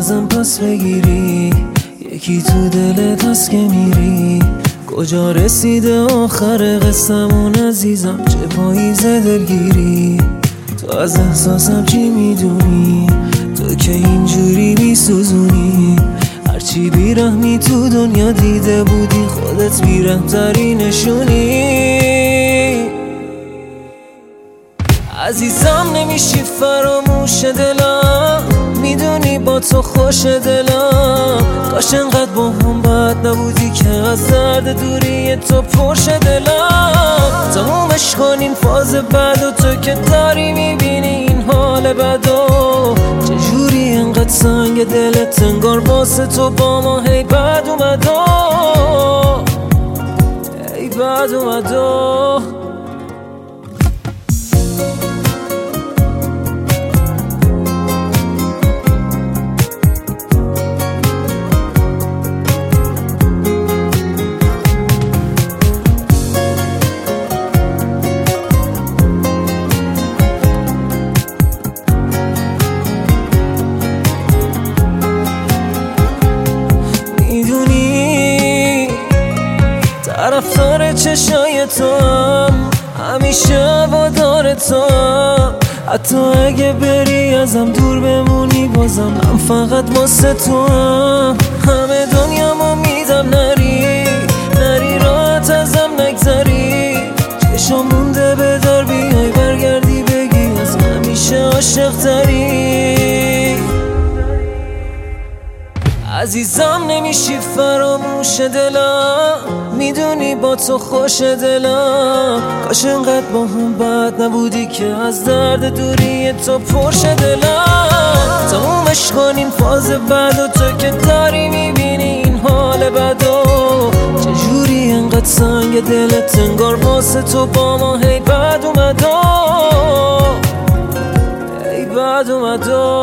ازم پس بگیری، یکی تو دلت هست که میری. کجا رسیده آخر قصمون عزیزم، چه پاییز دلگیری. تو از احساسم چی میدونی، تو که اینجوری میسوزونی. هرچی بیرحمی تو دنیا دیده بودی، خودت بیرحم‌تری نشونی. عزیزم نمیشی فراموش دلم، میدونی با تو خوش دلم. کاش انقدر با هم بد نبودی که از درد دوری تو پرش دلم. تمومش کنین فاز بعد و تو که داری میبینی این حال بدو. چجوری انقدر سنگ دلت انگار واسه تو با ما هی بد اومدو، هی بد اومدو. طرفدار چشای تو هم، همیشه هوادار تو هم. حتی اگه بری ازم دور بمونی بازم من فقط واسه تو هم. همه دنیامو میدم نری، نری راحت ازم نگذری. چشام مونده بدار بیای برگردی بگی از همیشه عاشق تری. عزیزم نمیشی فراموش دلم، میدونی با تو خوش دلم. کاش انقدر با هم بد نبودی که از درد دوری تو پرش دلم. تمومش کنیم فاز بعد و تو که داری میبینی این حال بدو. چجوری انقدر سنگ دلت انگار واسه تو با ما هی بد اومدو، هی بد اومدو.